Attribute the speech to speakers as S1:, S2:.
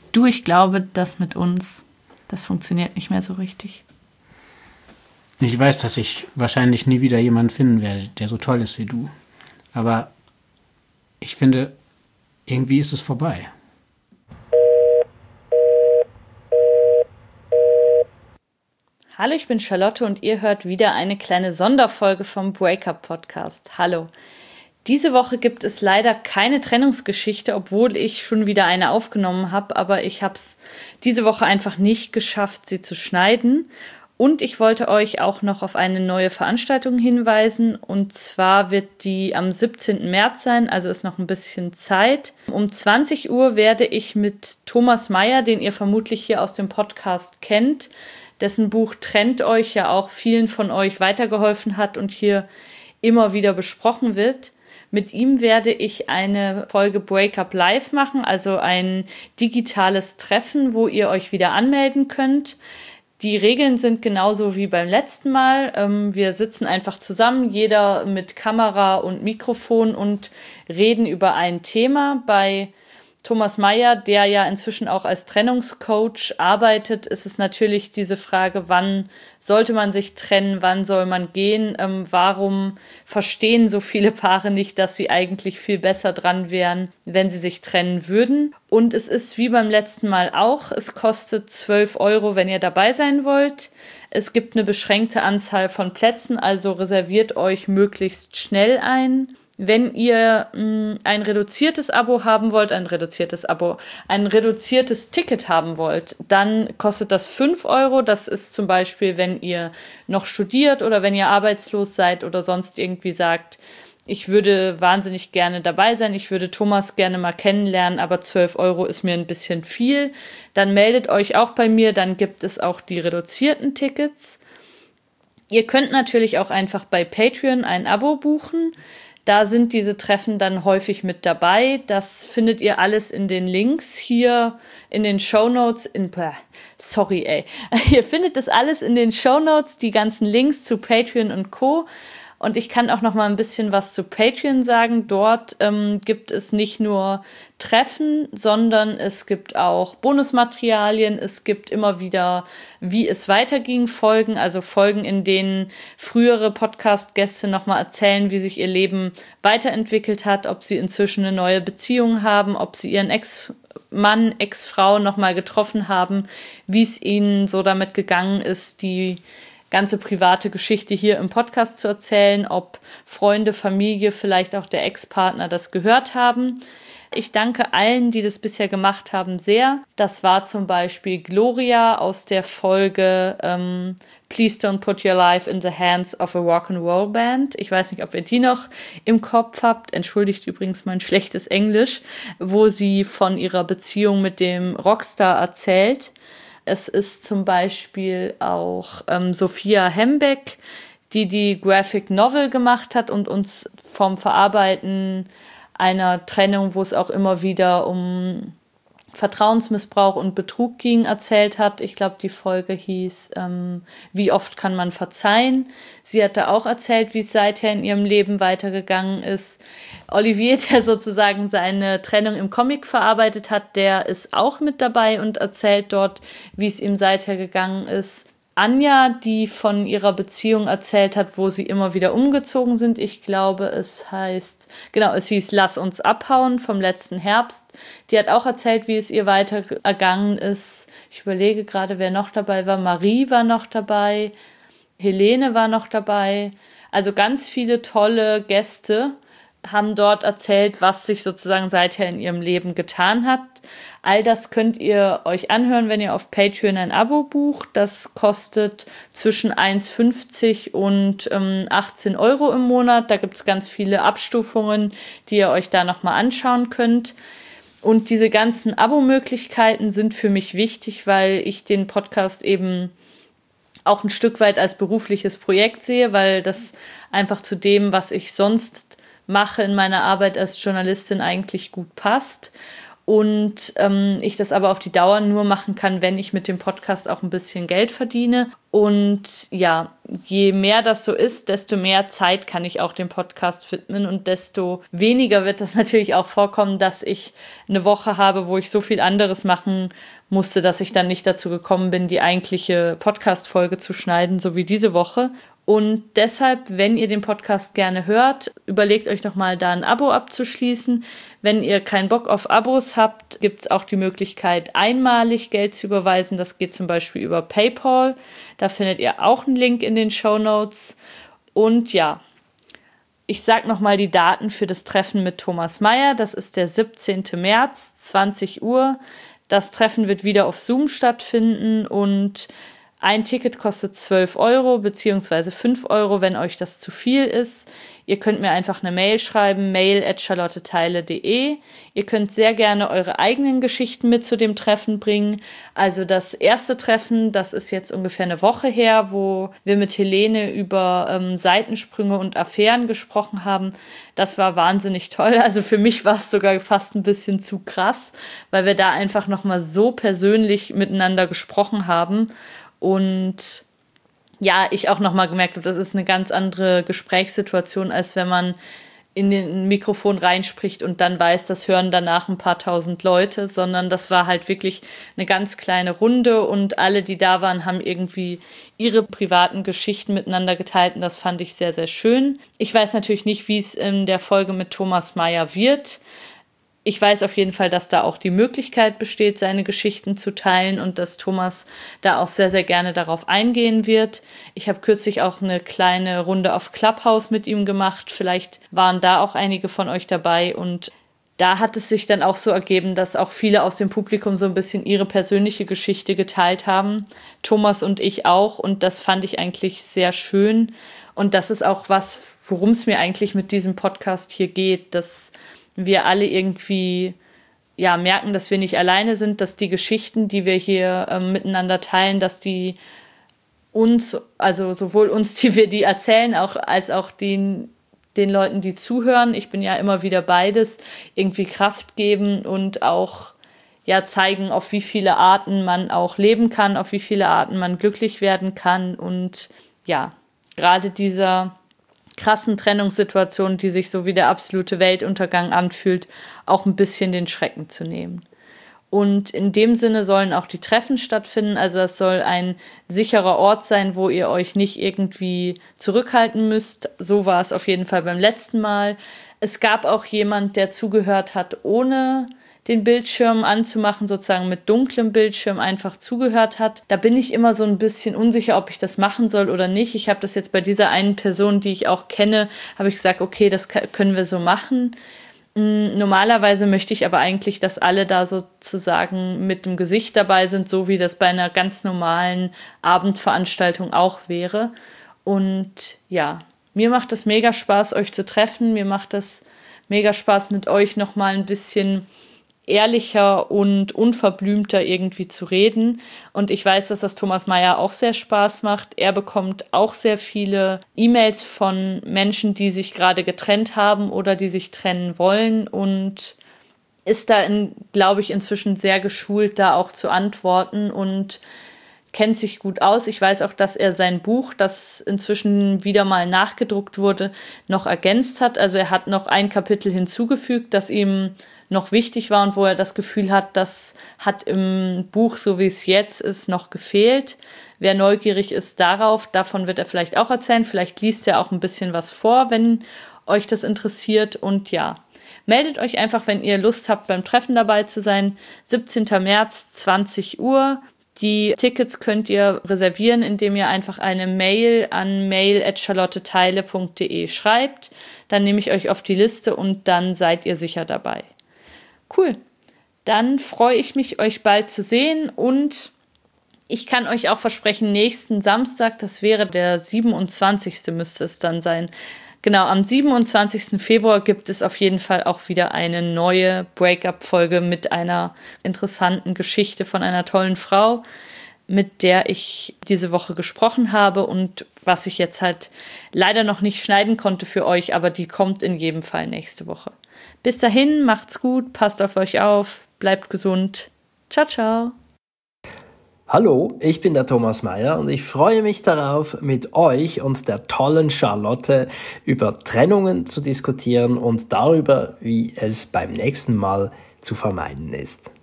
S1: Du, ich glaube, das mit uns, das funktioniert nicht mehr so richtig.
S2: Ich weiß, dass ich wahrscheinlich nie wieder jemanden finden werde, der so toll ist wie du. Aber ich finde, irgendwie ist es vorbei.
S1: Hallo, ich bin Charlotte und ihr hört wieder eine kleine Sonderfolge vom Breakup Podcast. Hallo. Diese Woche gibt es leider keine Trennungsgeschichte, obwohl ich schon wieder eine aufgenommen habe, aber ich habe es diese Woche einfach nicht geschafft, sie zu schneiden. Und ich wollte euch auch noch auf eine neue Veranstaltung hinweisen. Und zwar wird die am 17. März sein, also ist noch ein bisschen Zeit. Um 20 Uhr werde ich mit Thomas Meyer, den ihr vermutlich hier aus dem Podcast kennt, dessen Buch Trennt euch ja auch vielen von euch weitergeholfen hat und hier immer wieder besprochen wird. Mit ihm werde ich eine Folge Breakup Live machen, also ein digitales Treffen, wo ihr euch wieder anmelden könnt. Die Regeln sind genauso wie beim letzten Mal. Wir sitzen einfach zusammen, jeder mit Kamera und Mikrofon und reden über ein Thema. Bei Thomas Meyer, der ja inzwischen auch als Trennungscoach arbeitet, ist es natürlich diese Frage, wann sollte man sich trennen, wann soll man gehen, warum verstehen so viele Paare nicht, dass sie eigentlich viel besser dran wären, wenn sie sich trennen würden. Und es ist wie beim letzten Mal auch, es kostet 12 Euro, wenn ihr dabei sein wollt. Es gibt eine beschränkte Anzahl von Plätzen, also reserviert euch möglichst schnell ein. Wenn ihr ein reduziertes Abo haben wollt, ein reduziertes Ticket haben wollt, dann kostet das 5 Euro. Das ist zum Beispiel, wenn ihr noch studiert oder wenn ihr arbeitslos seid oder sonst irgendwie sagt, ich würde wahnsinnig gerne dabei sein, ich würde Thomas gerne mal kennenlernen, aber 12 Euro ist mir ein bisschen viel. Dann meldet euch auch bei mir, dann gibt es auch die reduzierten Tickets. Ihr könnt natürlich auch einfach bei Patreon ein Abo buchen. Da sind diese Treffen dann häufig mit dabei. Das findet ihr alles in den Links hier in den Shownotes. Ihr findet das alles in den Shownotes, die ganzen Links zu Patreon und Co. Und ich kann auch noch mal ein bisschen was zu Patreon sagen. Dort gibt es nicht nur Treffen, sondern es gibt auch Bonusmaterialien. Es gibt immer wieder, wie es weiterging, Folgen. Also Folgen, in denen frühere Podcast-Gäste noch mal erzählen, wie sich ihr Leben weiterentwickelt hat, ob sie inzwischen eine neue Beziehung haben, ob sie ihren Ex-Mann, Ex-Frau noch mal getroffen haben, wie es ihnen so damit gegangen ist, die ganze private Geschichte hier im Podcast zu erzählen, ob Freunde, Familie, vielleicht auch der Ex-Partner das gehört haben. Ich danke allen, die das bisher gemacht haben, sehr. Das war zum Beispiel Gloria aus der Folge Please Don't Put Your Life in the Hands of a Rock'n'Roll Band. Ich weiß nicht, ob ihr die noch im Kopf habt. Entschuldigt übrigens mein schlechtes Englisch, wo sie von ihrer Beziehung mit dem Rockstar erzählt. Es ist zum Beispiel auch Sophia Hembeck, die Graphic Novel gemacht hat und uns vom Verarbeiten einer Trennung, wo es auch immer wieder um Vertrauensmissbrauch und Betrug ging, erzählt hat. Ich glaube, die Folge hieß Wie oft kann man verzeihen? Sie hatte auch erzählt, wie es seither in ihrem Leben weitergegangen ist. Olivier, der sozusagen seine Trennung im Comic verarbeitet hat, der ist auch mit dabei und erzählt dort, wie es ihm seither gegangen ist. Anja, die von ihrer Beziehung erzählt hat, wo sie immer wieder umgezogen sind. Ich glaube, es hieß Lass uns abhauen vom letzten Herbst. Die hat auch erzählt, wie es ihr weiter ergangen ist. Ich überlege gerade, wer noch dabei war. Marie war noch dabei. Helene war noch dabei. Also ganz viele tolle Gäste haben dort erzählt, was sich sozusagen seither in ihrem Leben getan hat. All das könnt ihr euch anhören, wenn ihr auf Patreon ein Abo bucht. Das kostet zwischen 1,50 und 18 Euro im Monat. Da gibt es ganz viele Abstufungen, die ihr euch da nochmal anschauen könnt. Und diese ganzen Abo-Möglichkeiten sind für mich wichtig, weil ich den Podcast eben auch ein Stück weit als berufliches Projekt sehe, weil das einfach zu dem, was ich sonst mache in meiner Arbeit als Journalistin, eigentlich gut passt. und ich das aber auf die Dauer nur machen kann, wenn ich mit dem Podcast auch ein bisschen Geld verdiene. Und ja, je mehr das so ist, desto mehr Zeit kann ich auch dem Podcast widmen und desto weniger wird das natürlich auch vorkommen, dass ich eine Woche habe, wo ich so viel anderes machen musste, dass ich dann nicht dazu gekommen bin, die eigentliche Podcast-Folge zu schneiden, so wie diese Woche. Und deshalb, wenn ihr den Podcast gerne hört, überlegt euch doch mal, da ein Abo abzuschließen. Wenn ihr keinen Bock auf Abos habt, gibt es auch die Möglichkeit, einmalig Geld zu überweisen. Das geht zum Beispiel über PayPal. Da findet ihr auch einen Link in den Shownotes. Und ja, ich sage nochmal die Daten für das Treffen mit Thomas Meyer. Das ist der 17. März, 20 Uhr. Das Treffen wird wieder auf Zoom stattfinden und ein Ticket kostet 12 Euro bzw. 5 Euro, wenn euch das zu viel ist. Ihr könnt mir einfach eine Mail schreiben, mail@charlotteteile.de. Ihr könnt sehr gerne eure eigenen Geschichten mit zu dem Treffen bringen. Also das erste Treffen, das ist jetzt ungefähr eine Woche her, wo wir mit Helene über Seitensprünge und Affären gesprochen haben. Das war wahnsinnig toll. Also für mich war es sogar fast ein bisschen zu krass, weil wir da einfach nochmal so persönlich miteinander gesprochen haben. Und ja, ich auch nochmal gemerkt habe, das ist eine ganz andere Gesprächssituation, als wenn man in den Mikrofon reinspricht und dann weiß, das hören danach ein paar tausend Leute, sondern das war halt wirklich eine ganz kleine Runde und alle, die da waren, haben irgendwie ihre privaten Geschichten miteinander geteilt und das fand ich sehr, sehr schön. Ich weiß natürlich nicht, wie es in der Folge mit Thomas Meyer wird. Ich weiß auf jeden Fall, dass da auch die Möglichkeit besteht, seine Geschichten zu teilen und dass Thomas da auch sehr, sehr gerne darauf eingehen wird. Ich habe kürzlich auch eine kleine Runde auf Clubhouse mit ihm gemacht. Vielleicht waren da auch einige von euch dabei und da hat es sich dann auch so ergeben, dass auch viele aus dem Publikum so ein bisschen ihre persönliche Geschichte geteilt haben. Thomas und ich auch und das fand ich eigentlich sehr schön und das ist auch was, worum es mir eigentlich mit diesem Podcast hier geht, dass wir alle irgendwie ja, merken, dass wir nicht alleine sind, dass die Geschichten, die wir hier miteinander teilen, dass die uns, also sowohl uns, die wir die erzählen, als auch den Leuten, die zuhören, ich bin ja immer wieder beides, irgendwie Kraft geben und auch ja, zeigen, auf wie viele Arten man auch leben kann, auf wie viele Arten man glücklich werden kann und ja, gerade dieser krassen Trennungssituation, die sich so wie der absolute Weltuntergang anfühlt, auch ein bisschen den Schrecken zu nehmen. Und in dem Sinne sollen auch die Treffen stattfinden. Also es soll ein sicherer Ort sein, wo ihr euch nicht irgendwie zurückhalten müsst. So war es auf jeden Fall beim letzten Mal. Es gab auch jemand, der zugehört hat, ohne den Bildschirm anzumachen, sozusagen mit dunklem Bildschirm einfach zugehört hat. Da bin ich immer so ein bisschen unsicher, ob ich das machen soll oder nicht. Ich habe das jetzt bei dieser einen Person, die ich auch kenne, habe ich gesagt, okay, das können wir so machen. Normalerweise möchte ich aber eigentlich, dass alle da sozusagen mit dem Gesicht dabei sind, so wie das bei einer ganz normalen Abendveranstaltung auch wäre. Und ja, mir macht es mega Spaß, euch zu treffen. Mir macht es mega Spaß, mit euch nochmal ein bisschen ehrlicher und unverblümter irgendwie zu reden. Und ich weiß, dass das Thomas Meyer auch sehr Spaß macht. Er bekommt auch sehr viele E-Mails von Menschen, die sich gerade getrennt haben oder die sich trennen wollen und ist da, glaube ich, inzwischen sehr geschult, da auch zu antworten und kennt sich gut aus. Ich weiß auch, dass er sein Buch, das inzwischen wieder mal nachgedruckt wurde, noch ergänzt hat. Also er hat noch ein Kapitel hinzugefügt, das ihm noch wichtig war und wo er das Gefühl hat, das hat im Buch, so wie es jetzt ist, noch gefehlt. Wer neugierig ist darauf, davon wird er vielleicht auch erzählen. Vielleicht liest er auch ein bisschen was vor, wenn euch das interessiert. Und ja, meldet euch einfach, wenn ihr Lust habt, beim Treffen dabei zu sein. 17. März, 20 Uhr. Die Tickets könnt ihr reservieren, indem ihr einfach eine Mail an mail@charlotteteile.de schreibt. Dann nehme ich euch auf die Liste und dann seid ihr sicher dabei. Cool. Dann freue ich mich, euch bald zu sehen und ich kann euch auch versprechen, nächsten Samstag, das wäre der 27. müsste es dann sein. Genau, am 27. Februar gibt es auf jeden Fall auch wieder eine neue Breakup-Folge mit einer interessanten Geschichte von einer tollen Frau, mit der ich diese Woche gesprochen habe und was ich jetzt halt leider noch nicht schneiden konnte für euch, aber die kommt in jedem Fall nächste Woche. Bis dahin, macht's gut, passt auf euch auf. bleibt gesund. Ciao, ciao.
S3: Hallo, ich bin der Thomas Meyer und ich freue mich darauf, mit euch und der tollen Charlotte über Trennungen zu diskutieren und darüber, wie es beim nächsten Mal zu vermeiden ist.